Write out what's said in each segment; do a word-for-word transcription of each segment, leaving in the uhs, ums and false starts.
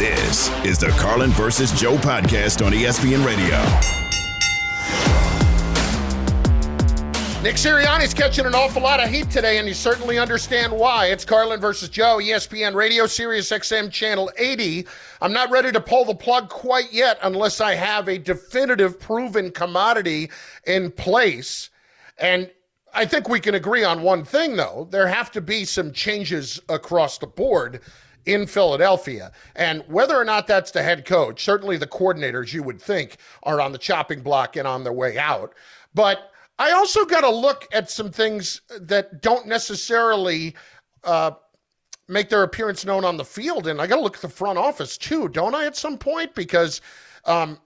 This is the Carlin versus Joe podcast on E S P N Radio. Nick Sirianni's catching an awful lot of heat today, and you certainly understand why. It's Carlin versus Joe, E S P N Radio, Sirius X M Channel eighty. I'm not ready to pull the plug quite yet unless I have a definitive, proven commodity in place. And I think we can agree on one thing, though. There have to be some changes across the board in Philadelphia. And whether or not that's the head coach, certainly the coordinators, you would think, are on the chopping block and on their way out. But I also got to look at some things that don't necessarily uh, make their appearance known on the field. And I got to look at the front office, too, don't I, at some point? Because um,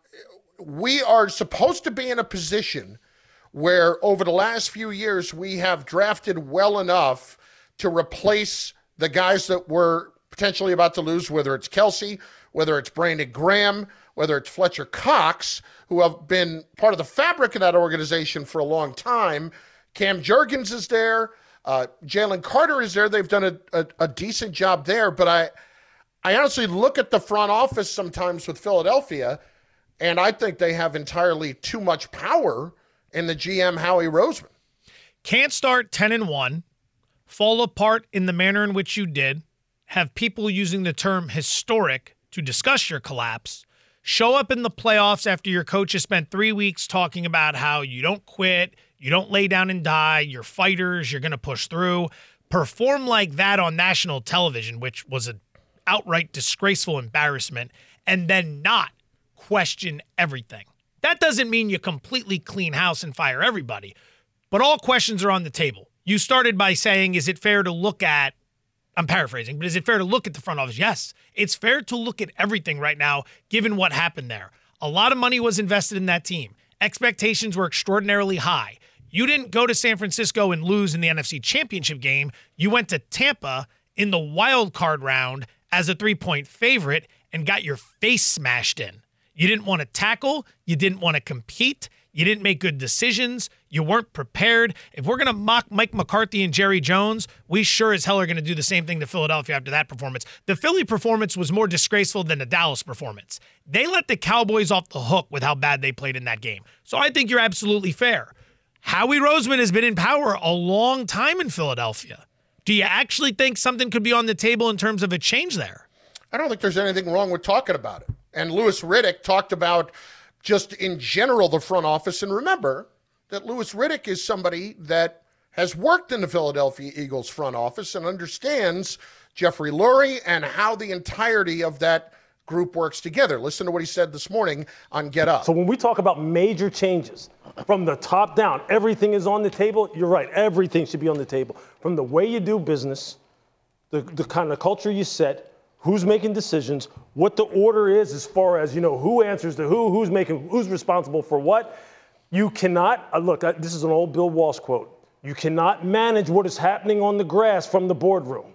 we are supposed to be in a position where over the last few years we have drafted well enough to replace the guys that we're potentially about to lose, whether it's Kelsey, whether it's Brandon Graham, whether it's Fletcher Cox, who have been part of the fabric of that organization for a long time. Cam Jurgens is there. Uh, Jalen Carter is there. They've done a, a, a decent job there. But I, I honestly look at the front office sometimes with Philadelphia, and I think they have entirely too much power in the G M, Howie Roseman. Can't start ten and one, fall apart in the manner in which you did, have people using the term historic to discuss your collapse, show up in the playoffs after your coach has spent three weeks talking about how you don't quit, you don't lay down and die, you're fighters, you're going to push through, perform like that on national television, which was an outright disgraceful embarrassment, and then not question everything. That doesn't mean you completely clean house and fire everybody, but all questions are on the table. You started by saying, is it fair to look at, I'm paraphrasing, but is it fair to look at the front office? Yes, it's fair to look at everything right now, given what happened there. A lot of money was invested in that team. Expectations were extraordinarily high. You didn't go to San Francisco and lose in the N F C Championship game. You went to Tampa in the wild card round as a three-point favorite and got your face smashed in. You didn't want to tackle. You didn't want to compete. You didn't make good decisions. You weren't prepared. If we're going to mock Mike McCarthy and Jerry Jones, we sure as hell are going to do the same thing to Philadelphia after that performance. The Philly performance was more disgraceful than the Dallas performance. They let the Cowboys off the hook with how bad they played in that game. So I think you're absolutely fair. Howie Roseman has been in power a long time in Philadelphia. Do you actually think something could be on the table in terms of a change there? I don't think there's anything wrong with talking about it. And Louis Riddick talked about just in general the front office. And remember that Louis Riddick is somebody that has worked in the Philadelphia Eagles front office and understands Jeffrey Lurie and how the entirety of that group works together. Listen to what he said this morning on Get Up. So when we talk about major changes from the top down, everything is on the table. You're right. Everything should be on the table. From the way you do business, the, the kind of culture you set, who's making decisions, what the order is as far as, you know, who answers to who, who's making, who's responsible for what. You cannot, uh, look, uh, this is an old Bill Walsh quote. You cannot manage what is happening on the grass from the boardroom.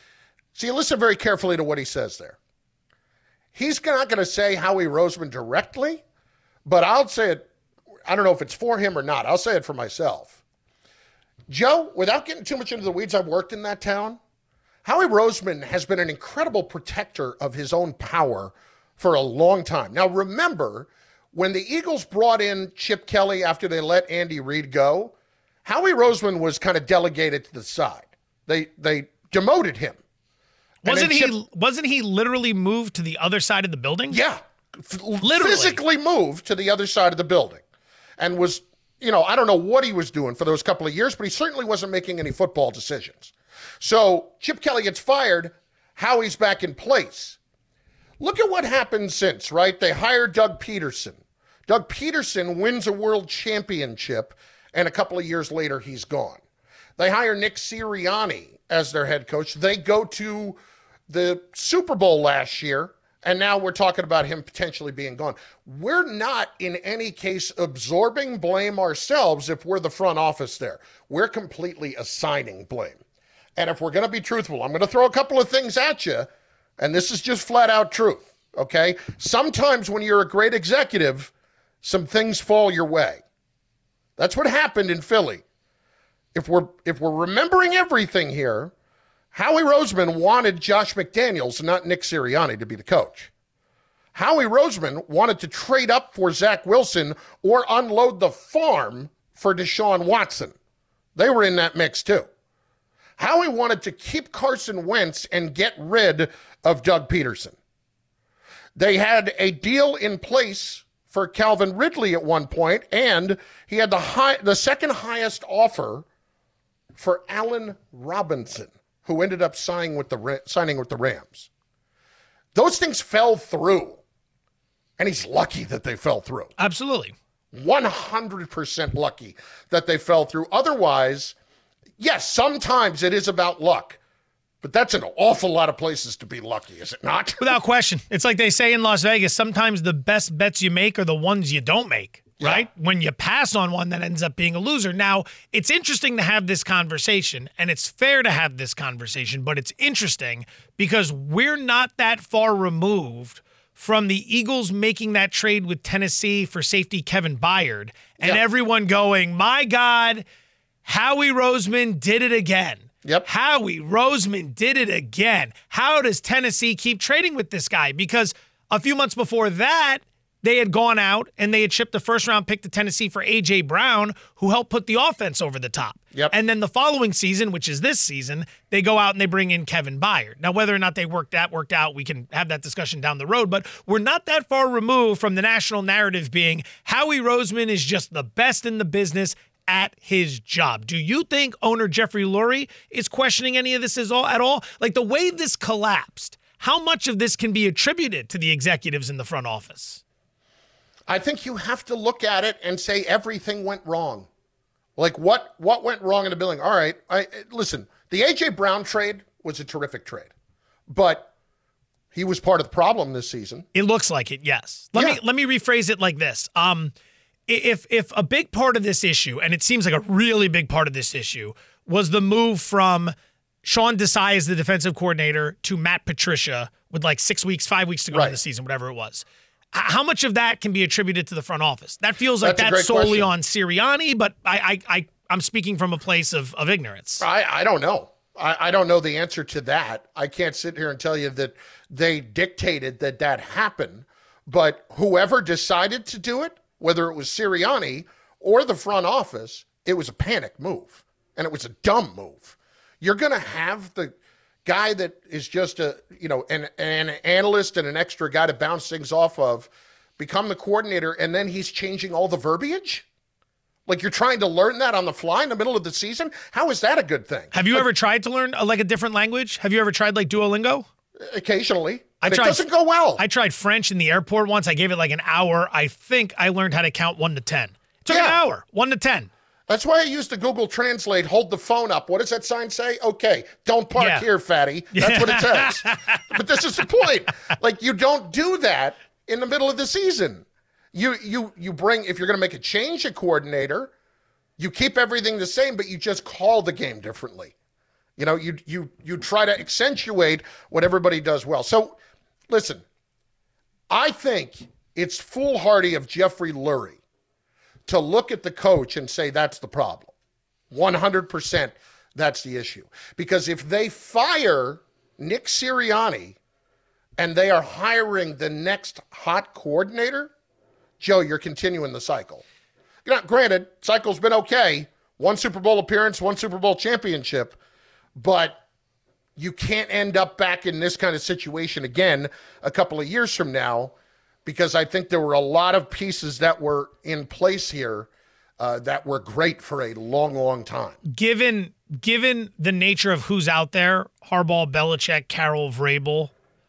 So you listen very carefully to what he says there. He's not going to say Howie Roseman directly, but I'll say it, I don't know if it's for him or not. I'll say it for myself. Joe, without getting too much into the weeds, I've worked in that town. Howie Roseman has been an incredible protector of his own power for a long time. Now, remember, when the Eagles brought in Chip Kelly after they let Andy Reid go, Howie Roseman was kind of delegated to the side. They they demoted him. Wasn't Chip, he wasn't he literally moved to the other side of the building? Yeah. Literally. Physically moved to the other side of the building and was, you know, I don't know what he was doing for those couple of years, but he certainly wasn't making any football decisions. So Chip Kelly gets fired. Howie's back in place. Look at what happened since, right? They hired Doug Peterson. Doug Peterson wins a world championship, and a couple of years later, he's gone. They hire Nick Sirianni as their head coach. They go to the Super Bowl last year, and now we're talking about him potentially being gone. We're not, in any case, absorbing blame ourselves if we're the front office there. We're completely assigning blame. And if we're going to be truthful, I'm going to throw a couple of things at you, and this is just flat out truth, okay? Sometimes when you're a great executive, some things fall your way. That's what happened in Philly. If we're if we're remembering everything here, Howie Roseman wanted Josh McDaniels, not Nick Sirianni, to be the coach. Howie Roseman wanted to trade up for Zach Wilson or unload the farm for Deshaun Watson. They were in that mix too. Howie wanted to keep Carson Wentz and get rid of Doug Peterson. They had a deal in place for Calvin Ridley at one point, and he had the high, the second highest offer for Allen Robinson, who ended up signing with the signing with the Rams. Those things fell through, and he's lucky that they fell through. Absolutely. one hundred percent lucky that they fell through. Otherwise, yes, sometimes it is about luck, but that's an awful lot of places to be lucky, is it not? Without question. It's like they say in Las Vegas, sometimes the best bets you make are the ones you don't make, right? Yeah. When you pass on one, that ends up being a loser. Now, it's interesting to have this conversation, and it's fair to have this conversation, but it's interesting because we're not that far removed from the Eagles making that trade with Tennessee for safety Kevin Byard, and yeah. everyone going, my God, Howie Roseman did it again. Yep. Howie Roseman did it again. How does Tennessee keep trading with this guy? Because a few months before that, they had gone out and they had shipped a first-round pick to Tennessee for A J. Brown, who helped put the offense over the top. Yep. And then the following season, which is this season, they go out and they bring in Kevin Byard. Now, whether or not they worked that worked out, we can have that discussion down the road, but we're not that far removed from the national narrative being Howie Roseman is just the best in the business at his job. Do you think owner Jeffrey Lurie is questioning any of this at all? Like the way this collapsed, how much of this can be attributed to the executives in the front office? I think you have to look at it and say everything went wrong. Like what what went wrong in the building? All right, I, listen, the A J. Brown trade was a terrific trade, but he was part of the problem this season. It looks like it, yes. Let yeah. me let me rephrase it like this. Um, if if a big part of this issue, and it seems like a really big part of this issue, was the move from Sean Desai as the defensive coordinator to Matt Patricia with like six weeks, five weeks to go right. in the season, whatever it was. How much of that can be attributed to the front office? That feels like that's, that's solely question. on Sirianni, but I, I, I, I'm speaking from a place of, of ignorance. I, I don't know. I, I don't know the answer to that. I can't sit here and tell you that they dictated that that happened, but whoever decided to do it, whether it was Sirianni or the front office, it was a panic move, and it was a dumb move. You're going to have the guy that is just a, you know, an, an analyst and an extra guy to bounce things off of, become the coordinator, and then he's changing all the verbiage? Like you're trying to learn that on the fly in the middle of the season? How is that a good thing? Have you like, ever tried to learn a, like a different language? Have you ever tried like Duolingo? Occasionally. I And tried, it doesn't go well. I tried French in the airport once. I gave it like an hour. I think I learned how to count one to ten. It took Yeah. an hour, one to ten. That's why I used to Google Translate, hold the phone up. What does that sign say? Okay, don't park Yeah. here, fatty. That's what it says. But this is the point. Like, you don't do that in the middle of the season. You you you bring, if you're going to make a change at coordinator, you keep everything the same, but you just call the game differently. You know, you you you try to accentuate what everybody does well. So, listen, I think it's foolhardy of Jeffrey Lurie to look at the coach and say that's the problem. one hundred percent that's the issue. Because if they fire Nick Sirianni and they are hiring the next hot coordinator, Joe, you're continuing the cycle. You know, granted, cycle's been okay. One Super Bowl appearance, one Super Bowl championship, but you can't end up back in this kind of situation again a couple of years from now, because I think there were a lot of pieces that were in place here uh, that were great for a long, long time. Given given the nature of who's out there, Harbaugh, Belichick, Carroll, Vrabel,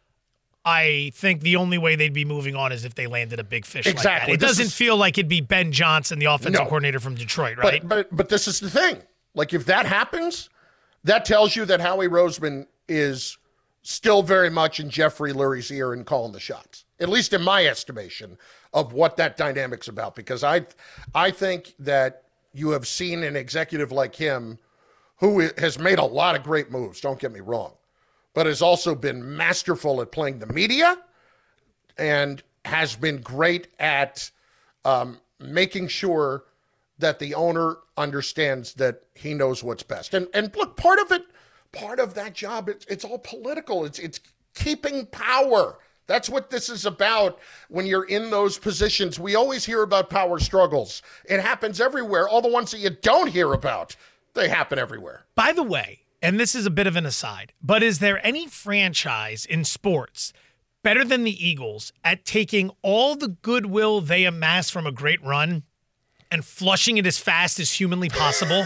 I think the only way they'd be moving on is if they landed a big fish Exactly. like that. It This doesn't is- feel like it'd be Ben Johnson, the offensive No. coordinator from Detroit, right? But, but but this is the thing. Like, if that happens, that tells you that Howie Roseman is still very much in Jeffrey Lurie's ear and calling the shots, at least in my estimation of what that dynamic's about. Because I, I think that you have seen an executive like him who has made a lot of great moves, don't get me wrong, but has also been masterful at playing the media and has been great at um, making sure that the owner understands that he knows what's best. And and look, part of it, part of that job, it's, it's all political. It's, it's keeping power. That's what this is about when you're in those positions. We always hear about power struggles. It happens everywhere. All the ones that you don't hear about, they happen everywhere. By the way, and this is a bit of an aside, but is there any franchise in sports better than the Eagles at taking all the goodwill they amass from a great run and flushing it as fast as humanly possible?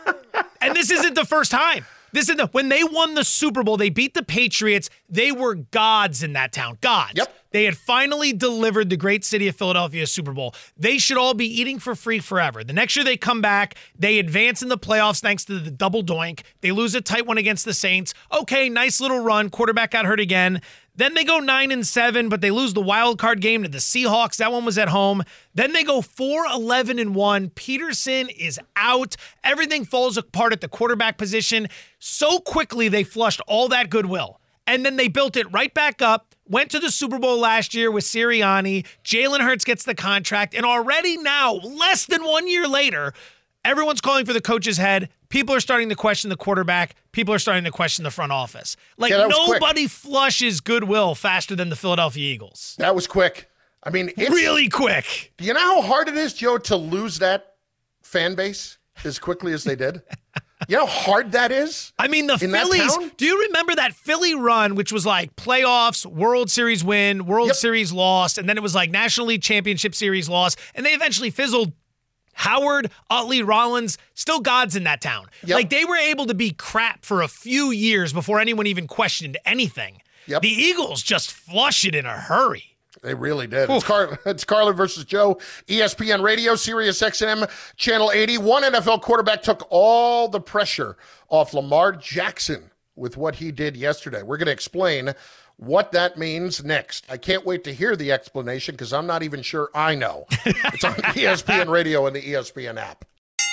And this isn't the first time. This is the, when they won the Super Bowl, they beat the Patriots. They were gods in that town. Gods. Yep. They had finally delivered the great city of Philadelphia Super Bowl. They should all be eating for free forever. The next year they come back, they advance in the playoffs thanks to the double doink. They lose a tight one against the Saints. Okay, nice little run. Quarterback got hurt again. Then they go nine and seven, but they lose the wild card game to the Seahawks. That one was at home. Then they go four eleven and one. Peterson is out. Everything falls apart at the quarterback position. So quickly they flushed all that goodwill. And then they built it right back up. Went to the Super Bowl last year with Sirianni. Jalen Hurts gets the contract. And already now, less than one year later, everyone's calling for the coach's head. People are starting to question the quarterback. People are starting to question the front office. Like, yeah, nobody quick. flushes goodwill faster than the Philadelphia Eagles. That was quick. I mean, it's really quick. Do you know how hard it is, Joe, to lose that fan base as quickly as they did? You know how hard that is? I mean, the in Phillies, do you remember that Philly run, which was like playoffs, World Series win, World yep. Series loss, and then it was like National League Championship Series loss, and they eventually fizzled. Howard, Utley, Rollins, still gods in that town. Yep. Like, they were able to be crap for a few years before anyone even questioned anything. Yep. The Eagles just flush it in a hurry. They really did. It's, Car- it's Carlin versus Joe, E S P N Radio, Sirius X M, Channel eighty. One N F L quarterback took all the pressure off Lamar Jackson with what he did yesterday. We're going to explain what that means next. I can't wait to hear the explanation because I'm not even sure I know. It's on E S P N Radio and the E S P N app.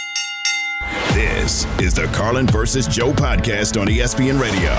This is the Carlin versus Joe podcast on E S P N Radio.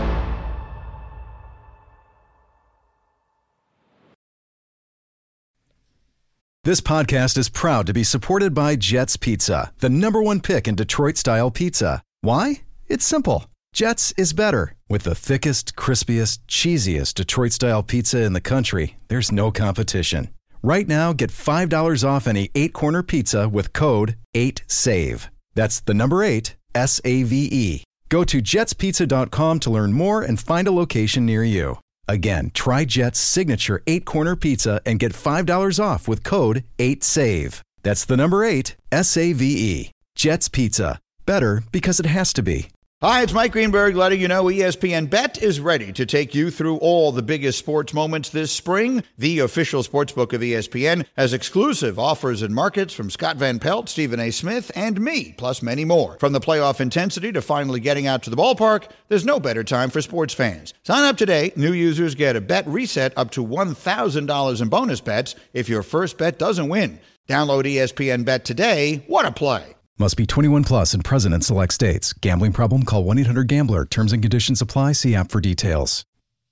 This podcast is proud to be supported by Jets Pizza, the number one pick in Detroit-style pizza. Why? It's simple. Jets is better. With the thickest, crispiest, cheesiest Detroit-style pizza in the country, there's no competition. Right now, get five dollars off any eight-corner pizza with code eight save. That's the number eight, S A V E. Go to jets pizza dot com to learn more and find a location near you. Again, try Jet's signature eight-corner pizza and get five dollars off with code eight save. That's the number eight, S A V E. Jet's Pizza. Better because it has to be. Hi, it's Mike Greenberg letting you know E S P N Bet is ready to take you through all the biggest sports moments this spring. The official sportsbook of E S P N has exclusive offers and markets from Scott Van Pelt, Stephen A. Smith, and me, plus many more. From the playoff intensity to finally getting out to the ballpark, there's no better time for sports fans. Sign up today. New users get a bet reset up to one thousand dollars in bonus bets if your first bet doesn't win. Download E S P N Bet today. What a play. Must be twenty-one plus and present in select states. Gambling problem? Call one eight hundred gambler. Terms and conditions apply. See app for details.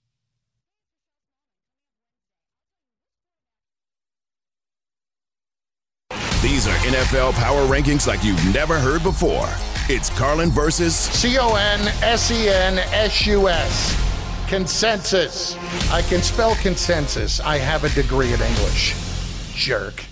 These are N F L power rankings like you've never heard before. It's Carlin versus C O N S E N S U S. Consensus. I can spell consensus. I have a degree in English. Jerk.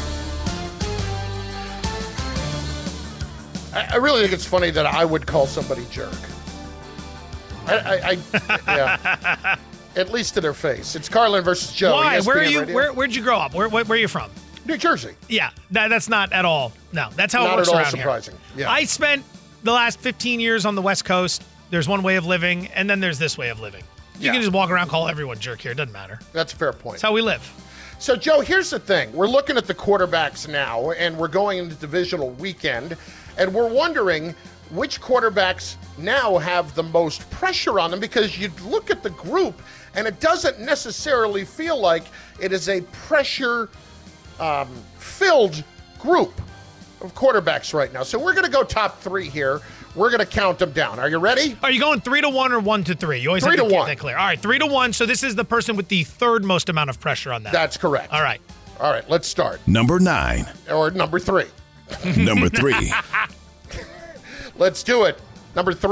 I really think it's funny that I would call somebody jerk. I, I, I yeah. At least to their face. It's Carlin versus Joe. Why? E S P N where are you? Radio. Where, where'd you grow up? Where, where, where are you from? New Jersey. Yeah, that, that's not at all. No, that's how Not it works at all around surprising. here. Yeah. I spent the last fifteen years on the West Coast. There's one way of living, and then there's this way of living. You Yeah. can just walk around, call everyone jerk here. It doesn't matter. That's a fair point. That's how we live. So, Joe, here's the thing. We're looking at the quarterbacks now, and we're going into divisional weekend, and we're wondering which quarterbacks now have the most pressure on them, because you look at the group, and it doesn't necessarily feel like it is a pressure um, filled group of quarterbacks right now. So we're going to go top three here. We're going to count them down. Are you ready? Are you going three to one or one to three? You always Three have to, to keep one. that clear. All right, three to one. So this is the person with the third most amount of pressure on them. That's correct. All right. All right, let's start. number nine. Or number three. Number three. Let's do it. Number three,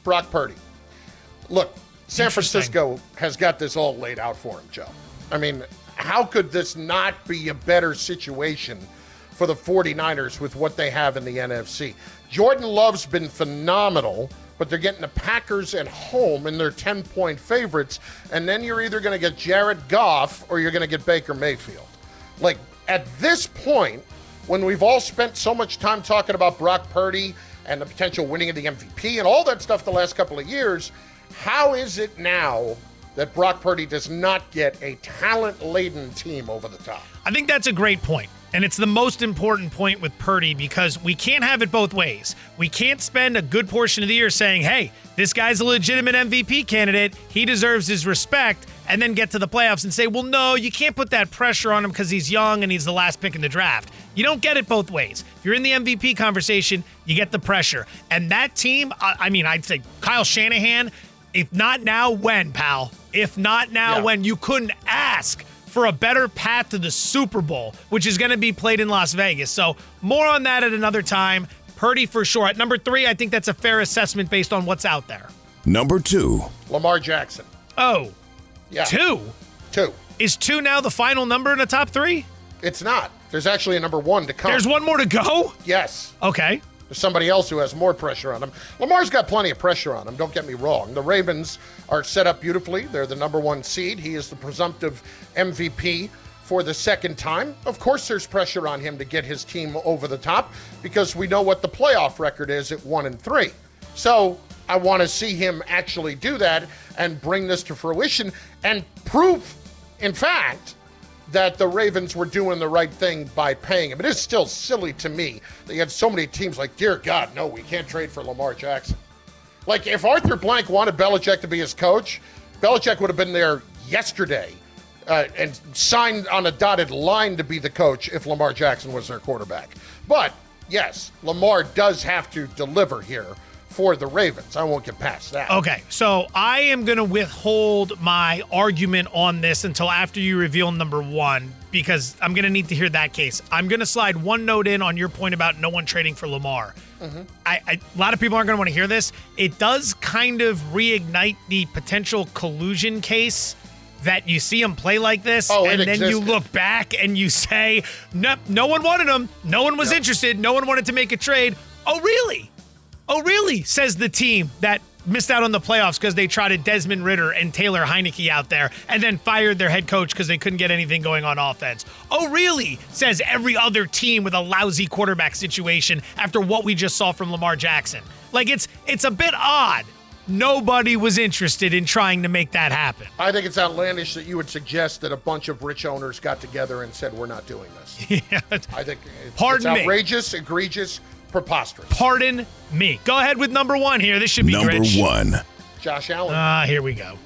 Brock Purdy. Look, San Francisco has got this all laid out for him, Joe. I mean, how could this not be a better situation for the 49ers with what they have in the N F C? Jordan Love's been phenomenal, but they're getting the Packers at home and they're ten-point favorites, and then you're either going to get Jared Goff or you're going to get Baker Mayfield. Like, at this point, when we've all spent so much time talking about Brock Purdy and the potential winning of the M V P and all that stuff the last couple of years, how is it now that Brock Purdy does not get a talent-laden team over the top? I think that's a great point. And it's the most important point with Purdy because we can't have it both ways. We can't spend a good portion of the year saying, hey, this guy's a legitimate M V P candidate. He deserves his respect. And then get to the playoffs and say, well, no, you can't put that pressure on him because he's young and he's the last pick in the draft. You don't get it both ways. If you're in the M V P conversation, you get the pressure. And that team, I mean, I'd say Kyle Shanahan, if not now, when, pal? If not now, yeah. when? You couldn't ask for a better path to the Super Bowl, which is going to be played in Las Vegas. So more on that at another time. Purdy for sure. At number three, I think that's a fair assessment based on what's out there. Number two. Lamar Jackson. Oh, yeah. Two? Two. Is two now the final number in the top three? It's not. There's actually a number one to come. There's one more to go? Yes. Okay. There's somebody else who has more pressure on him. Lamar's got plenty of pressure on him, don't get me wrong. The Ravens are set up beautifully. They're the number one seed. He is the presumptive M V P for the second time. Of course there's pressure on him to get his team over the top because we know what the playoff record is at one and three. So I want to see him actually do that and bring this to fruition and prove, in fact, that the Ravens were doing the right thing by paying him. It is still silly to me that you had so many teams like, dear God, no, we can't trade for Lamar Jackson. Like, if Arthur Blank wanted Belichick to be his coach, Belichick would have been there yesterday uh, and signed on a dotted line to be the coach if Lamar Jackson was their quarterback. But, yes, Lamar does have to deliver here for the Ravens. I won't get past that. Okay, so I am going to withhold my argument on this until after you reveal number one because I'm going to need to hear that case. I'm going to slide one note in on your point about no one trading for Lamar. Mm-hmm. I, I, a lot of people aren't going to want to hear this. It does kind of reignite the potential collusion case that you see him play like this, oh, and then existed. you look back and you say, no, no one wanted him. No one was yep. interested. No one wanted to make a trade. Oh, really? Oh, really, says the team that missed out on the playoffs because they trotted Desmond Ridder and Taylor Heineke out there and then fired their head coach because they couldn't get anything going on offense. Oh, really, says every other team with a lousy quarterback situation after what we just saw from Lamar Jackson. Like, it's it's a bit odd. Nobody was interested in trying to make that happen. I think it's outlandish that you would suggest that a bunch of rich owners got together and said, we're not doing this. yeah. I think it's, Pardon it's outrageous, me. egregious, preposterous. Pardon me. Go ahead with number one here. This should be number Grinch. one. Josh Allen. Ah, uh, here we go.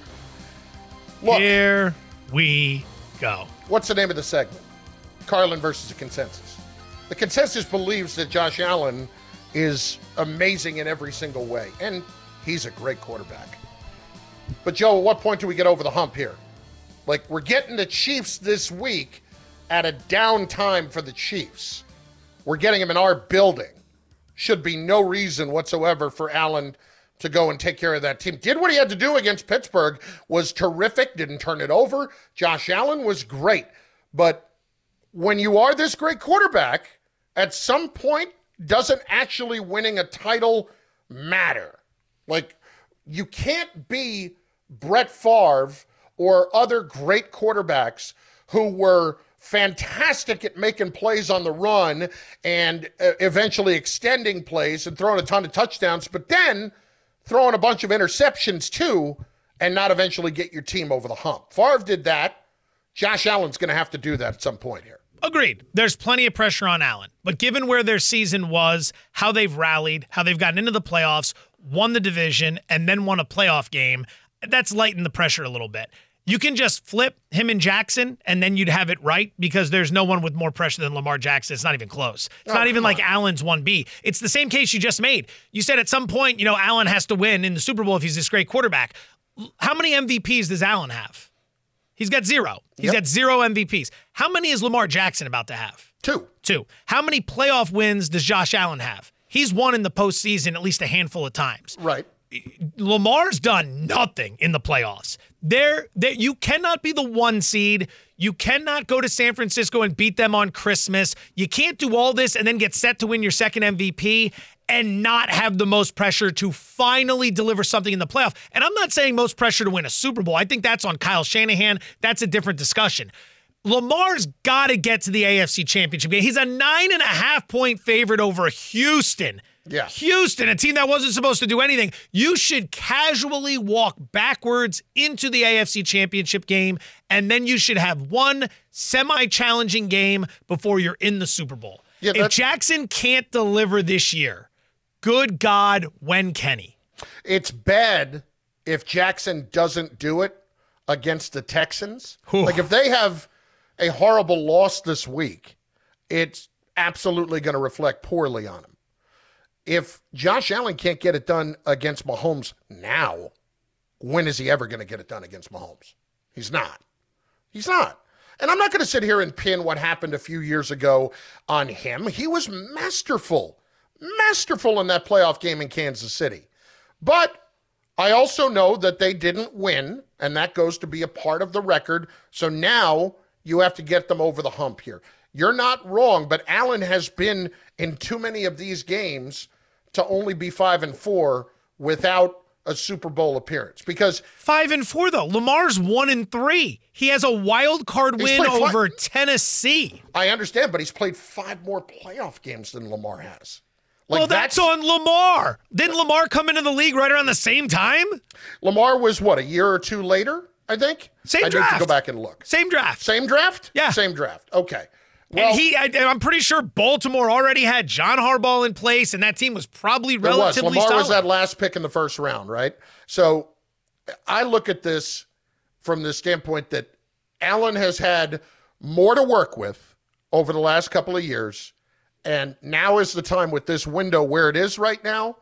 Look, here we go. What's the name of the segment? Carlin versus the consensus. The consensus believes that Josh Allen is amazing in every single way, and he's a great quarterback. But, Joe, at what point do we get over the hump here? Like, we're getting the Chiefs this week at a down time for the Chiefs. We're getting him in our building. Should be no reason whatsoever for Allen to go and take care of that team. Did what he had to do against Pittsburgh, was terrific, didn't turn it over. Josh Allen was great. But when you are this great quarterback, at some point, doesn't actually winning a title matter? Like, you can't be Brett Favre or other great quarterbacks who were fantastic at making plays on the run and uh, eventually extending plays and throwing a ton of touchdowns, but then throwing a bunch of interceptions too and not eventually get your team over the hump. Favre did that. Josh Allen's going to have to do that at some point here. Agreed. There's plenty of pressure on Allen. But given where their season was, how they've rallied, how they've gotten into the playoffs, won the division, and then won a playoff game, that's lightened the pressure a little bit. You can just flip him and Jackson, and then you'd have it right because there's no one with more pressure than Lamar Jackson. It's not even close. It's oh, not even like on. Allen's one B. It's the same case you just made. You said at some point, you know, Allen has to win in the Super Bowl if he's this great quarterback. How many M V Ps does Allen have? He's got zero. He's yep. got zero M V Ps. How many is Lamar Jackson about to have? Two. Two. How many playoff wins does Josh Allen have? He's won in the postseason at least a handful of times. Right. Lamar's done nothing in the playoffs. There, there, you cannot be the one seed. You cannot go to San Francisco and beat them on Christmas. You can't do all this and then get set to win your second M V P and not have the most pressure to finally deliver something in the playoff. And I'm not saying most pressure to win a Super Bowl. I think that's on Kyle Shanahan. That's a different discussion. Lamar's got to get to the A F C Championship game. He's a nine and a half point favorite over Houston. Yeah. Houston, a team that wasn't supposed to do anything. You should casually walk backwards into the A F C Championship game, and then you should have one semi-challenging game before you're in the Super Bowl. Yeah, if Jackson can't deliver this year, good God, when can he? It's bad if Jackson doesn't do it against the Texans. Ooh. Like, if they have a horrible loss this week, it's absolutely going to reflect poorly on him. If Josh Allen can't get it done against Mahomes now, when is he ever going to get it done against Mahomes? He's not. He's not. And I'm not going to sit here and pin what happened a few years ago on him. He was masterful, masterful in that playoff game in Kansas City. But I also know that they didn't win, and that goes to be a part of the record. So now you have to get them over the hump here. You're not wrong, but Allen has been in too many of these games to only be five and four without a Super Bowl appearance. Because five and four though, Lamar's one and three. He has a wild card win over five, Tennessee. I understand, but he's played five more playoff games than Lamar has. Like, well, that's, that's on Lamar. Didn't Lamar come into the league right around the same time? Lamar was what, a year or two later? I think. Same I draft. need to go back and look. Same draft. Same draft. Yeah. Same draft. Okay. Well, and he, I, I'm pretty sure Baltimore already had John Harbaugh in place, and that team was probably relatively was. Lamar solid. was that last pick in the first round, right? So I look at this from the standpoint that Allen has had more to work with over the last couple of years, and now is the time with this window where it is right now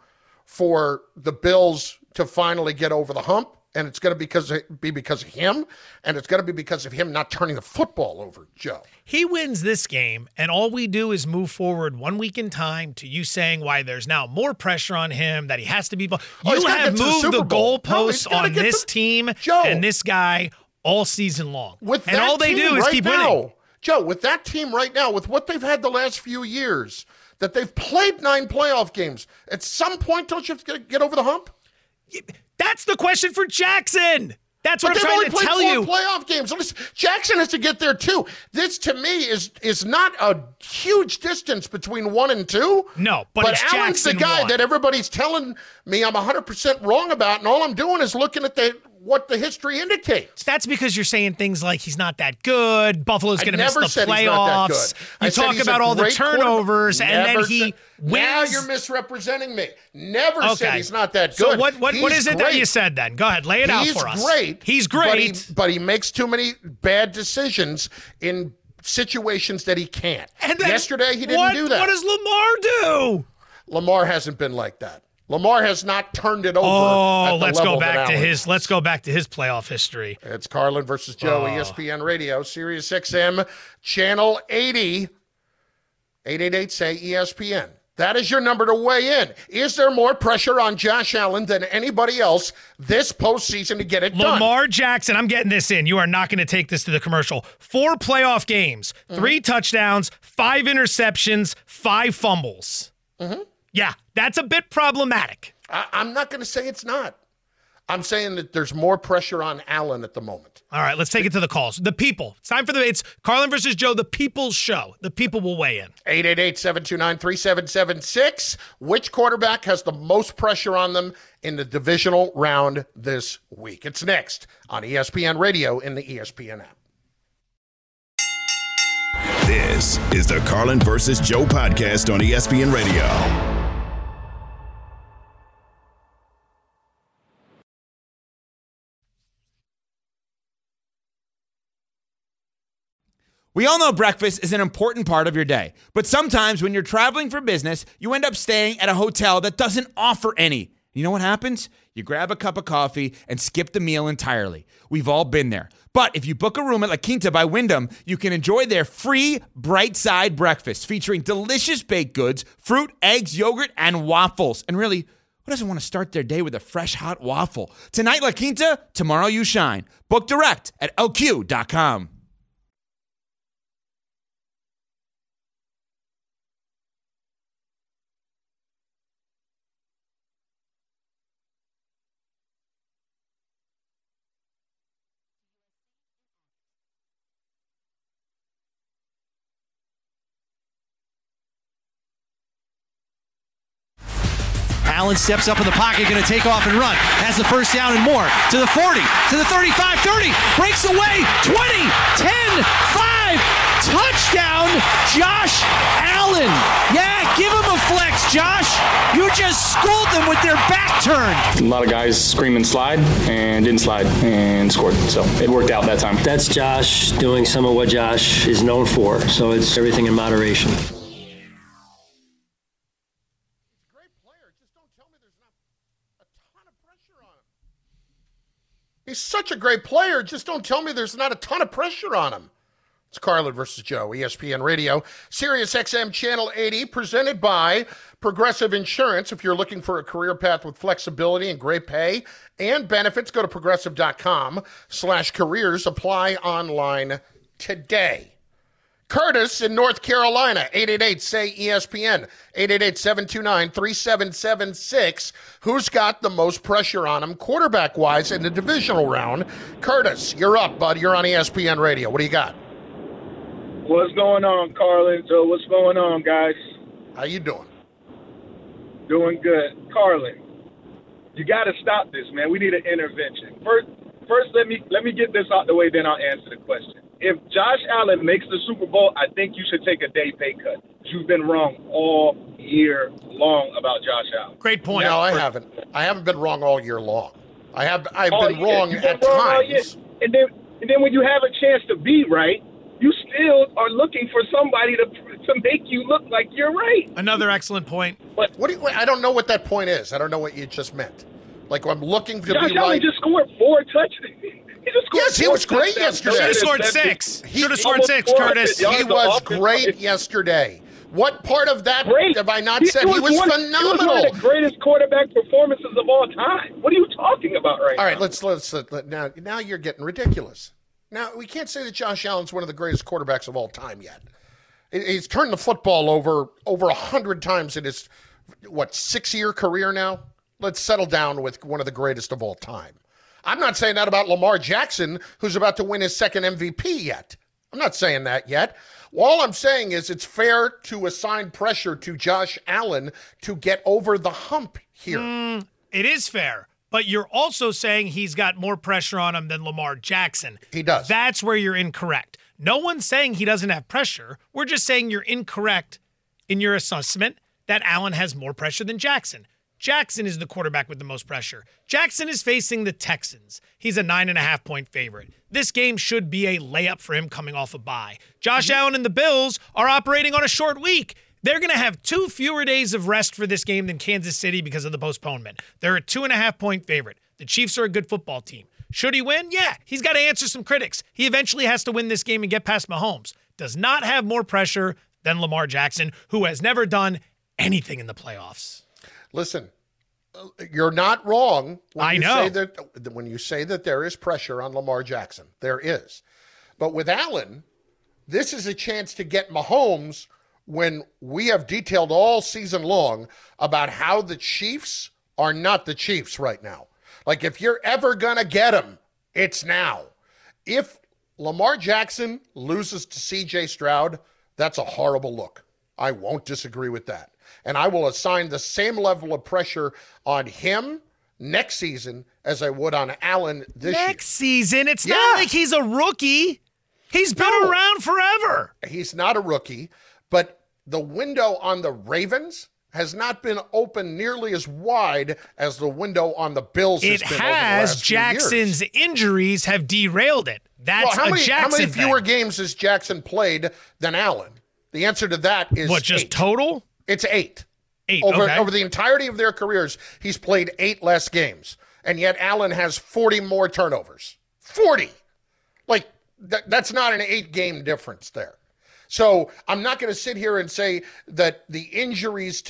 for the Bills to finally get over the hump. And it's going to because of, be because of him, and it's going to be because of him not turning the football over, Joe. He wins this game, and all we do is move forward one week in time to you saying why there's now more pressure on him, that he has to be. You oh, have moved the, the goalposts no, on this to, team Joe, and this guy all season long. With and all they do is right keep now, winning. Joe, with that team right now, with what they've had the last few years, that they've played nine playoff games, at some point, don't you have to get over the hump? That's the question for Jackson. That's what but I'm trying to tell you. They've only played four playoff games. Listen, Jackson has to get there too. This, to me, is is not a huge distance between one and two. No, but, but it's Allen's Jackson the guy one. that everybody's telling me I'm one hundred percent wrong about, and all I'm doing is looking at the what the history indicates. That's because you're saying things like he's not that good. Buffalo's going to miss the said playoffs. He's not that good. You I talk about all the turnovers, and then he said, wins. Now you're misrepresenting me. Never okay. said he's not that good. So what what, what is it great. that you said then? Go ahead, lay it he's out for us. He's great. He's great. But he, but he makes too many bad decisions in situations that he can't. And then yesterday he didn't what, do that. What does Lamar do? Lamar hasn't been like that. Lamar has not turned it over. Oh, at the let's level go back to Allen his. is. Let's go back to his playoff history. It's Carlin versus Joe, oh. E S P N Radio, Sirius X M, Channel eighty, eight eight eight, say E S P N. That is your number to weigh in. Is there more pressure on Josh Allen than anybody else this postseason to get it Lamar done? Lamar Jackson, I'm getting this in. You are not going to take this to the commercial. Four playoff games, mm-hmm. three touchdowns, five interceptions, five fumbles. Mm-hmm. Yeah, that's a bit problematic. I, I'm not going to say it's not. I'm saying that there's more pressure on Allen at the moment. All right, let's take it to the calls. The people. It's time for the, it's Carlin versus Joe, the people's show. The people will weigh in. eight eight eight, seven two nine, three seven seven six. Which quarterback has the most pressure on them in the divisional round this week? It's next on E S P N Radio in the E S P N app. This is the Carlin versus Joe podcast on E S P N Radio. We all know breakfast is an important part of your day, but sometimes when you're traveling for business, you end up staying at a hotel that doesn't offer any. You know what happens? You grab a cup of coffee and skip the meal entirely. We've all been there. But if you book a room at La Quinta by Wyndham, you can enjoy their free Bright Side breakfast featuring delicious baked goods, fruit, eggs, yogurt, and waffles. And really, Who doesn't want to start their day with a fresh, hot waffle? Tonight, La Quinta, tomorrow you shine. Book direct at L Q dot com. Allen steps up in the pocket, going to take off and run. Has the first down and more. To the forty, to the thirty-five, thirty. Breaks away. twenty, ten, five. Touchdown, Josh Allen. Yeah, give him a flex, Josh. You just schooled them with their back turned. A lot of guys screaming slide and didn't slide and scored. So it worked out that time. That's Josh doing some of what Josh is known for. So it's everything in moderation. He's such a great player. Just don't tell me there's not a ton of pressure on him. It's Carlin versus Joe, E S P N Radio, Sirius X M Channel eighty, presented by Progressive Insurance. If you're looking for a career path with flexibility and great pay and benefits, go to progressive.com slash careers. Apply online today. Curtis in North Carolina, eight eight eight, S A Y, E S P N, eight eight eight, seven two nine, three seven seven six. Who's got the most pressure on him quarterback-wise in the divisional round? Curtis, you're up, bud. You're on E S P N Radio. What do you got? What's going on, Carlin? So what's going on, guys? How you doing? Doing good. Carlin, you got to stop this, man. We need an intervention. First, first let me let me get this out the way, then I'll answer the question. If Josh Allen makes the Super Bowl, I think you should take a day pay cut. You've been wrong all year long about Josh Allen. Great point. No, I haven't. I haven't been wrong all year long. I have. I've oh, been yeah, wrong been at wrong times. And then, and then when you have a chance to be right, you still are looking for somebody to to make you look like you're right. Another excellent point. But what do you, I don't know what that point is. I don't know what you just meant. Like I'm looking to Josh be Allen right. just scored four touchdowns. He just scored Yes, he four was great touchdowns. yesterday. Should have scored That's- six. he- Should have he scored almost six, scored Curtis. it. Y'all He the was offense- great yesterday. What part of that Great. have I not He- said? it He was one, phenomenal. It was one of the greatest quarterback performances of all time. What are you talking about right now? All right, let's let's let, let- now now you're getting ridiculous. Now we can't say that Josh Allen's one of the greatest quarterbacks of all time yet. He- He's turned the football over over a hundred times in his what six year career now. Let's settle down with one of the greatest of all time. I'm not saying that about Lamar Jackson, who's about to win his second M V P yet. I'm not saying that yet. All I'm saying is it's fair to assign pressure to Josh Allen to get over the hump here. Mm, it is fair, but you're also saying he's got more pressure on him than Lamar Jackson. He does. That's where you're incorrect. No one's saying he doesn't have pressure. We're just saying you're incorrect in your assessment that Allen has more pressure than Jackson. Jackson is the quarterback with the most pressure. Jackson is facing the Texans. He's a nine and a half point favorite. This game should be a layup for him coming off a bye. Josh mm-hmm. Allen and the Bills are operating on a short week. They're going to have two fewer days of rest for this game than Kansas City because of the postponement. They're a two and a half point favorite. The Chiefs are a good football team. Should he win? Yeah, he's got to answer some critics. He eventually has to win this game and get past Mahomes. Does not have more pressure than Lamar Jackson, who has never done anything in the playoffs. Listen, you're not wrong when I you know. say that when you say that there is pressure on Lamar Jackson. There is. But with Allen, this is a chance to get Mahomes when we have detailed all season long about how the Chiefs are not the Chiefs right now. Like if you're ever going to get him, it's now. If Lamar Jackson loses to C J Stroud, that's a horrible look. I won't disagree with that. And I will assign the same level of pressure on him next season as I would on Allen this year. Next season? It's Yeah. not like he's a rookie. He's been No. around forever. He's not a rookie, but the window on the Ravens has not been open nearly as wide as the window on the Bills has It been over the has. last few years. Jackson's injuries have derailed it. That's Well, how a many, Jackson how many thing. fewer games has Jackson played than Allen? The answer to that is What, just eight. total? It's eight. Eight, Over, okay. over the entirety of their careers, he's played eight less games. And yet Allen has forty more turnovers. forty. Like, that, that's not an eight-game difference there. So I'm not going to sit here and say that the injuries to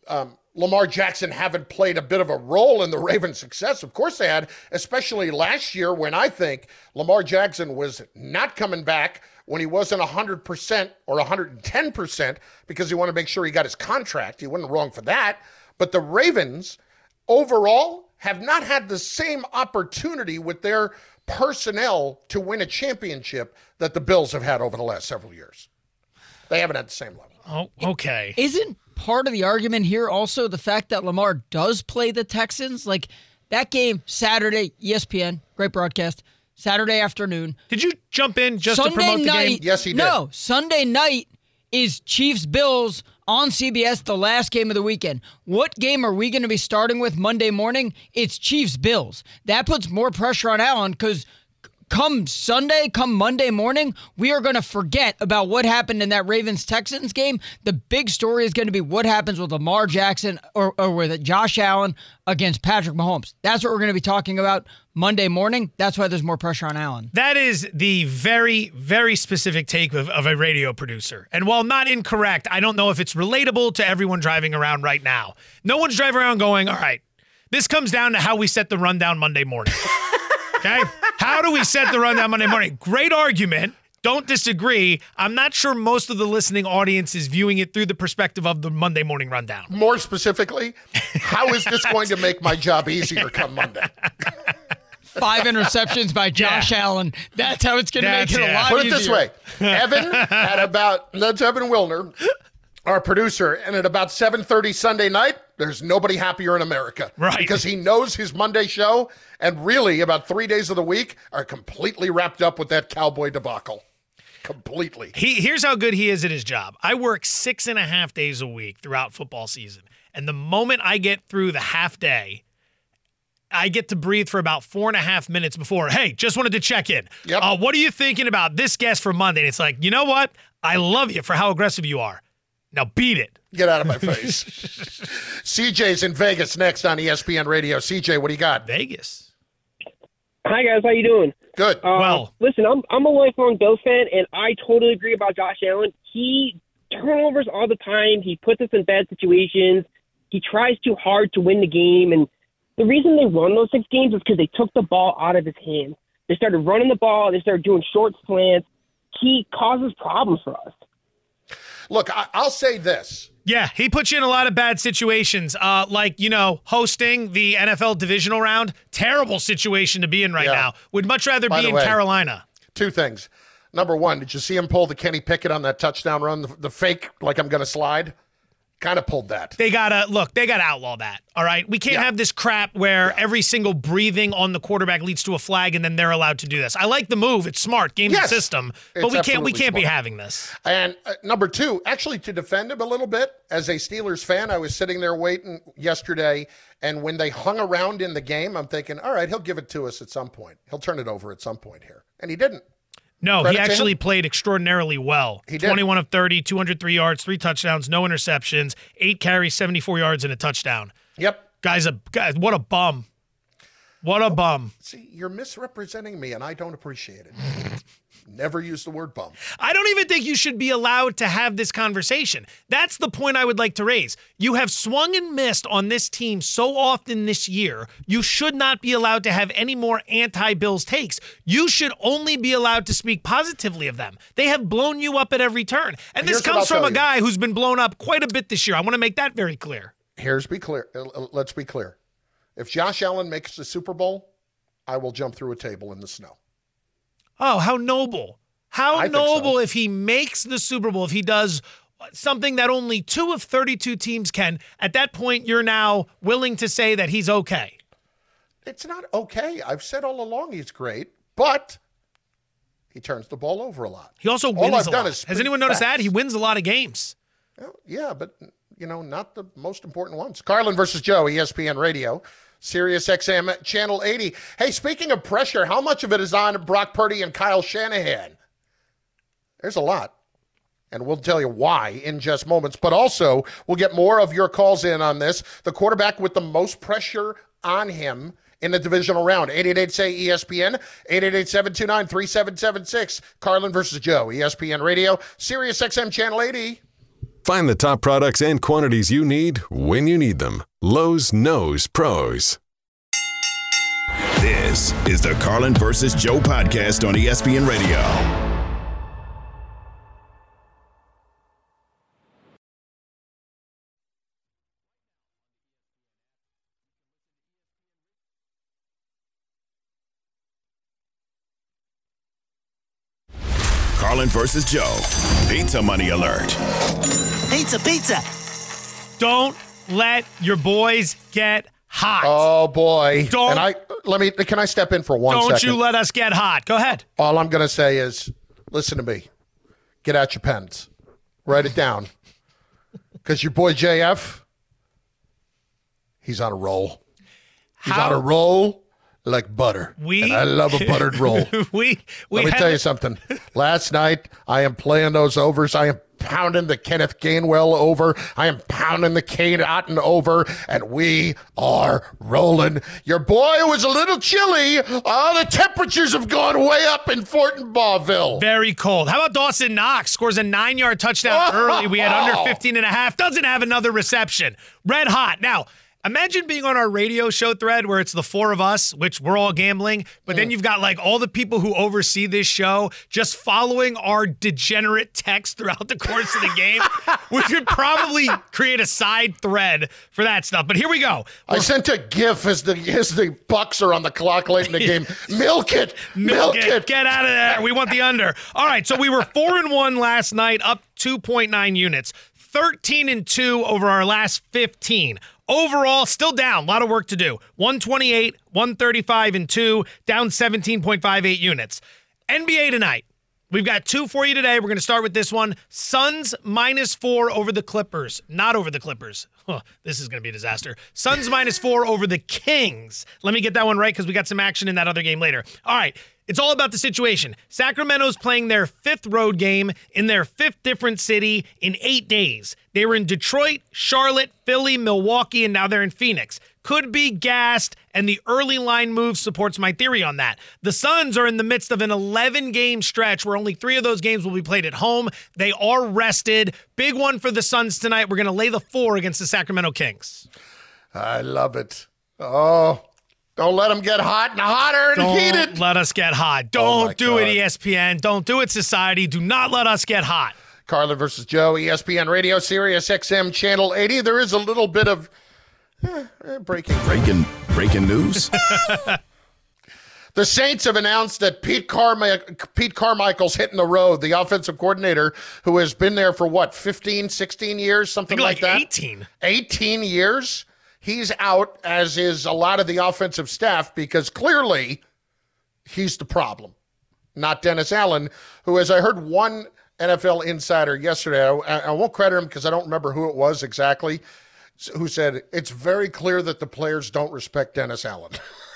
um, Lamar Jackson haven't played a bit of a role in the Ravens' success. Of course they had, especially last year when I think Lamar Jackson was not coming back when he wasn't one hundred percent or one hundred ten percent because he wanted to make sure he got his contract. He wasn't wrong for that. But the Ravens overall have not had the same opportunity with their personnel to win a championship that the Bills have had over the last several years. They haven't had the same level. Oh, okay. Isn't part of the argument here also the fact that Lamar does play the Texans? Like, that game, Saturday, E S P N, great broadcast, Saturday afternoon. Did you jump in just Sunday to promote the night, game? Yes, he did. No, Sunday night is Chiefs-Bills on C B S, the last game of the weekend. What game are we going to be starting with Monday morning? It's Chiefs-Bills. That puts more pressure on Allen because come Sunday, come Monday morning, we are going to forget about what happened in that Ravens-Texans game. The big story is going to be what happens with Lamar Jackson or, or with Josh Allen against Patrick Mahomes. That's what we're going to be talking about Monday morning. That's why there's more pressure on Allen. That is the very, very specific take of, of a radio producer. And while not incorrect, I don't know if it's relatable to everyone driving around right now. No one's driving around going, all right, this comes down to how we set the rundown Monday morning. Okay? How do we set the rundown Monday morning? Great argument. Don't disagree. I'm not sure most of the listening audience is viewing it through the perspective of the Monday morning rundown. More specifically, how is this going to make my job easier come Monday? Five interceptions by Josh yeah. Allen. That's how it's going to make it yeah. a lot Put easier. it this way. Evan at about, that's Evan Wilner, our producer, and at about seven thirty Sunday night, there's nobody happier in America. Right. Because he knows his Monday show, and really about three days of the week are completely wrapped up with that Cowboy debacle. Completely. He, here's how good he is at his job. I work six and a half days a week throughout football season. And the moment I get through the half day, I get to breathe for about four and a half minutes before, hey, just wanted to check in. Yep. Uh, what are you thinking about this guest for Monday? And it's like, you know what? I love you for how aggressive you are. Now beat it. Get out of my face. C J's in Vegas next on E S P N Radio. C J, what do you got? Vegas. Hi, guys. How you doing? Good. Uh, well, listen, I'm I'm a lifelong Bills fan, and I totally agree about Josh Allen. He turnovers all the time. He puts us in bad situations. He tries too hard to win the game, and the reason they won those six games is because they took the ball out of his hands. They started running the ball. They started doing short slants. He causes problems for us. Look, I, I'll say this. Yeah, he puts you in a lot of bad situations, uh, like, you know, hosting the N F L divisional round. Terrible situation to be in right Yeah. now. Would much rather By be the in way, Carolina. Two things. Number one, did you see him pull the Kenny Pickett on that touchdown run, the, the fake, like I'm going to slide? Kind of pulled that. They got to, look, they got to outlaw that, all right? We can't Yeah. have this crap where Yeah. every single breathing on the quarterback leads to a flag and then they're allowed to do this. I like the move. It's smart. Game Yes. the system. But It's we can't we absolutely can't be smart. having this. And uh, number two, actually to defend him a little bit, as a Steelers fan, I was sitting there waiting yesterday, and when they hung around in the game, I'm thinking, all right, he'll give it to us at some point. He'll turn it over at some point here. And he didn't. No, Credit he to actually him. played extraordinarily well. He did. twenty-one of thirty, two hundred three yards, three touchdowns, no interceptions, eight carries, seventy-four yards, and a touchdown. Yep. Guys, a guys, what a bum. What a bum. See, you're misrepresenting me, and I don't appreciate it. Never use the word bum. I don't even think you should be allowed to have this conversation. That's the point I would like to raise. You have swung and missed on this team so often this year. You should not be allowed to have any more anti-Bills takes. You should only be allowed to speak positively of them. They have blown you up at every turn. And this Here's what comes I'll from tell a you. guy who's been blown up quite a bit this year. I want to make that very clear. Here's be clear. uh, Let's be clear. If Josh Allen makes the Super Bowl, I will jump through a table in the snow. Oh, how noble. How I think noble so. if he makes the Super Bowl, if he does something that only two of thirty-two teams can. At that point, you're now willing to say that he's okay. It's not okay. I've said all along he's great, but he turns the ball over a lot. He also All wins I've a done lot. is Has speak anyone noticed facts. that? He wins a lot of games. Well, yeah, but, you know, not the most important ones. Carlin versus Joe, E S P N Radio, Sirius X M, Channel eighty. Hey, speaking of pressure, how much of it is on Brock Purdy and Kyle Shanahan? There's a lot. And we'll tell you why in just moments. But also, we'll get more of your calls in on this. The quarterback with the most pressure on him in the divisional round. eight eight eight, say E S P N, eight eight eight, seven two nine, three seven seven six. Carlin versus Joe, E S P N Radio, Sirius X M Channel eighty. Find the top products and quantities you need when you need them. Lowe's knows pros. This is the Carlin versus Joe podcast on E S P N Radio. Carlin versus Joe. Pizza money alert. Pizza, pizza. Don't let your boys get hot. Oh boy! Don't. And I let me. Can I step in for one don't second? you let us get hot. Go ahead. All I'm going to say is, listen to me. Get out your pens. Write it down. Because your boy J F, he's on a roll. He's How? on a roll like butter. We, and I love a buttered roll. we, we Let me had tell you it. something. Last night, I am playing those overs. I am pounding the Kenneth Gainwell over. I am pounding the Kane Otten over, and we are rolling. Your boy was a little chilly. Oh, the temperatures have gone way up in Fort and Bawville. Very cold. How about Dawson Knox scores a nine-yard touchdown Oh. early? We had under fifteen and a half. Doesn't have another reception. Red hot. Now, imagine being on our radio show thread where it's the four of us, which we're all gambling, but then you've got like all the people who oversee this show just following our degenerate text throughout the course of the game. We could probably create a side thread for that stuff. But here we go. I sent a GIF as the as the Bucks are on the clock late in the game. Milk it, milk, Milk it. it. Get out of there. We want the under. All right, so we were four and one last night, up two point nine units. thirteen and two over our last fifteen. Overall, still down. A lot of work to do. one twenty-eight, one thirty-five and two, down seventeen point five eight units. N B A tonight. We've got two for you today. We're going to start with this one. Suns minus four over the Clippers. Not over the Clippers. Huh, this is going to be a disaster. Suns minus four over the Kings. Let me get that one right because we got some action in that other game later. All right. It's all about the situation. Sacramento's playing their fifth road game in their fifth different city in eight days. They were in Detroit, Charlotte, Philly, Milwaukee, and now they're in Phoenix. Could be gassed, and the early line move supports my theory on that. The Suns are in the midst of an eleven-game stretch where only three of those games will be played at home. They are rested. Big one for the Suns tonight. We're going to lay the four against the Sacramento Kings. I love it. Oh, don't let them get hot and hotter and Don't heated. let us get hot. Oh, Don't my do it, God. E S P N. Don't do it, society. Do not let us get hot. Carlin versus Joe, E S P N Radio, Sirius X M Channel eighty. There is a little bit of eh, eh, breaking. Breaking breaking news. The Saints have announced that Pete, Carmi- Pete Carmichael's hitting the road, the offensive coordinator who has been there for what, fifteen, sixteen years, something like, like that? eighteen. eighteen years. He's out, as is a lot of the offensive staff, because clearly he's the problem, not Dennis Allen, who, as I heard one N F L insider yesterday, I, I won't credit him because I don't remember who it was exactly, who said, it's very clear that the players don't respect Dennis Allen.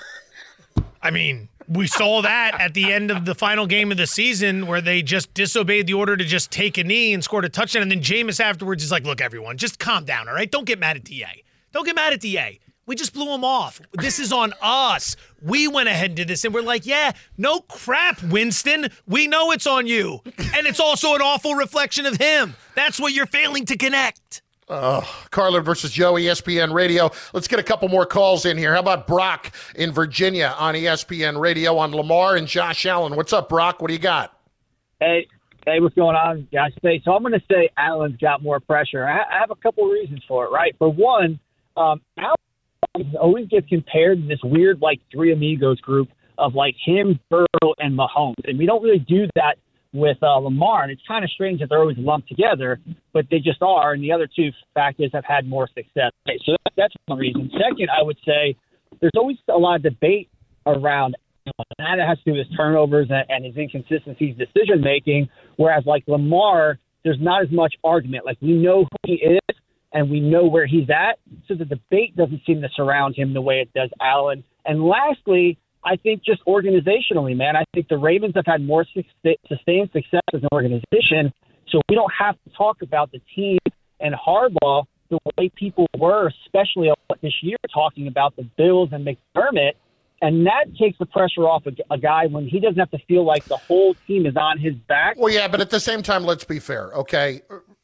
I mean, we saw that at the end of the final game of the season where they just disobeyed the order to just take a knee and scored a touchdown. And then Jameis afterwards is like, look, everyone, just calm down, all right? Don't get mad at D A. Don't get mad at D A. We just blew him off. This is on us. We went ahead and did this, and we're like, yeah, no crap, Winston. We know it's on you. And it's also an awful reflection of him. That's what you're failing to connect. Uh, Carlin versus Joe, E S P N Radio. Let's get a couple more calls in here. How about Brock in Virginia on E S P N Radio on Lamar and Josh Allen? What's up, Brock? What do you got? Hey, hey, what's going on, guys? Hey, so I'm going to say Allen's got more pressure. I, I have a couple of reasons for it, right? For one, um, Allen always gets compared to this weird, like, Three Amigos group of, like, him, Burrow, and Mahomes. And we don't really do that with uh, Lamar, and it's kind of strange that they're always lumped together, but they just are, and the other two factors have had more success. Okay, so that, that's one reason. Second, I would say there's always a lot of debate around and that has to do with his turnovers and, and his inconsistencies, decision-making, whereas, like, Lamar, there's not as much argument. Like, we know who he is, and we know where he's at, so the debate doesn't seem to surround him the way it does Allen. And lastly, I think just organizationally, man, I think the Ravens have had more sustained success as an organization, so we don't have to talk about the team and Harbaugh the way people were, especially this year, talking about the Bills and McDermott, and that takes the pressure off a, a guy when he doesn't have to feel like the whole team is on his back. Well, yeah, but at the same time, let's be fair, okay?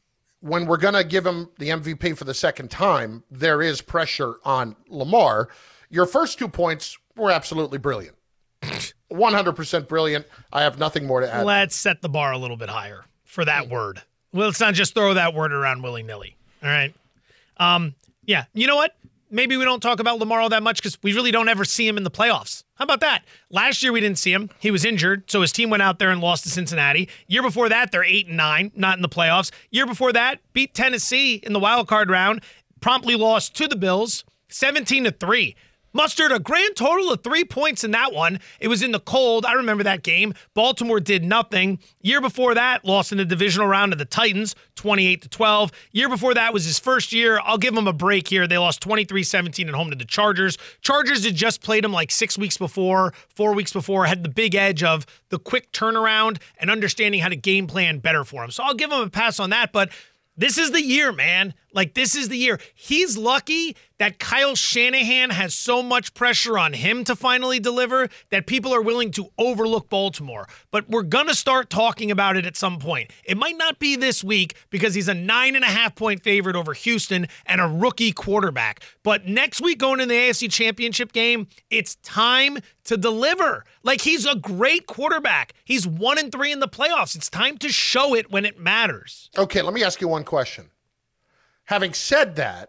when we're going to give him the M V P for the second time, there is pressure on Lamar. Your first two points were absolutely brilliant. one hundred percent brilliant. I have nothing more to add. Let's set the bar a little bit higher for that word. Well, let's not just throw that word around willy-nilly. All right? Um, yeah, you know what? Maybe we don't talk about Lamar all that much because we really don't ever see him in the playoffs. How about that? Last year we didn't see him. He was injured, so his team went out there and lost to Cincinnati. Year before that, they're eight and nine, not in the playoffs. Year before that, beat Tennessee in the wild card round, promptly lost to the Bills, seventeen to three. Mustered a grand total of three points in that one. It was in the cold. I remember that game. Baltimore did nothing. Year before that, lost in the divisional round to the Titans, twenty-eight to twelve. Year before that was his first year. I'll give him a break here. They lost twenty-three seventeen at home to the Chargers. Chargers had just played him like six weeks before, four weeks before, had the big edge of the quick turnaround and understanding how to game plan better for him. So I'll give him a pass on that, but this is the year, man. Like, this is the year. He's lucky that Kyle Shanahan has so much pressure on him to finally deliver that people are willing to overlook Baltimore. But we're going to start talking about it at some point. It might not be this week because he's a nine and a half point favorite over Houston and a rookie quarterback. But next week going in the A F C Championship game, it's time to deliver. Like, he's a great quarterback. He's one and three in the playoffs. It's time to show it when it matters. Okay, let me ask you one question. Having said that,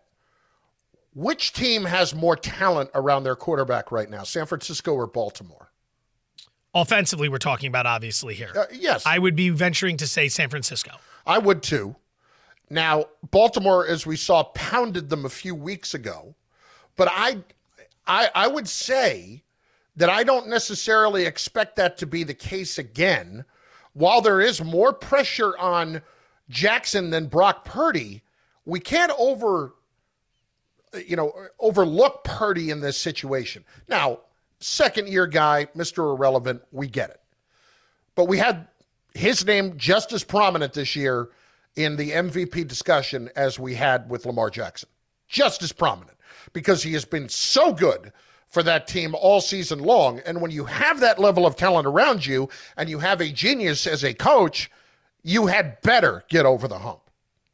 which team has more talent around their quarterback right now, San Francisco or Baltimore? Offensively, we're talking about obviously here. Uh, yes. I would be venturing to say San Francisco. I would too. Now, Baltimore, as we saw, pounded them a few weeks ago. But I, I, I would say that I don't necessarily expect that to be the case again. While there is more pressure on Jackson than Brock Purdy, we can't over, you know, overlook Purdy in this situation. Now, second-year guy, Mister Irrelevant, we get it. But we had his name just as prominent this year in the M V P discussion as we had with Lamar Jackson. Just as prominent, because he has been so good for that team all season long. And when you have that level of talent around you and you have a genius as a coach, you had better get over the hump.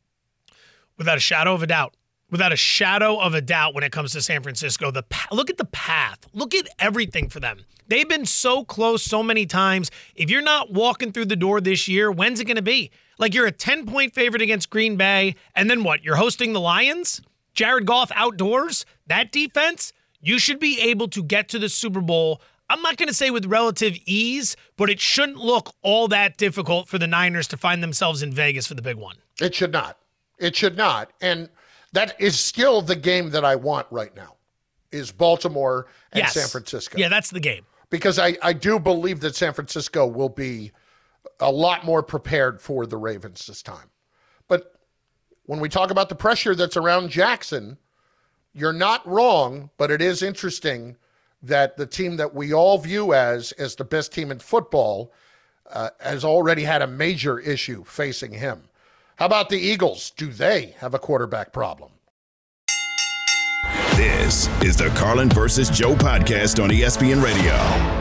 Without a shadow of a doubt. Without a shadow of a doubt when it comes to San Francisco. The look at the path. Look at everything for them. They've been so close so many times. If you're not walking through the door this year, when's it going to be? Like, you're a ten-point favorite against Green Bay, and then what? You're hosting the Lions? Jared Goff outdoors? That defense? You should be able to get to the Super Bowl, I'm not going to say with relative ease, but it shouldn't look all that difficult for the Niners to find themselves in Vegas for the big one. It should not. It should not. And that is still the game that I want right now, is Baltimore and yes. San Francisco. Yeah, that's the game. Because I, I do believe that San Francisco will be a lot more prepared for the Ravens this time. But when we talk about the pressure that's around Jackson, you're not wrong, but it is interesting that the team that we all view as, as the best team in football uh, has already had a major issue facing him. How about the Eagles? Do they have a quarterback problem? This is the Carlin versus Joe podcast on E S P N Radio.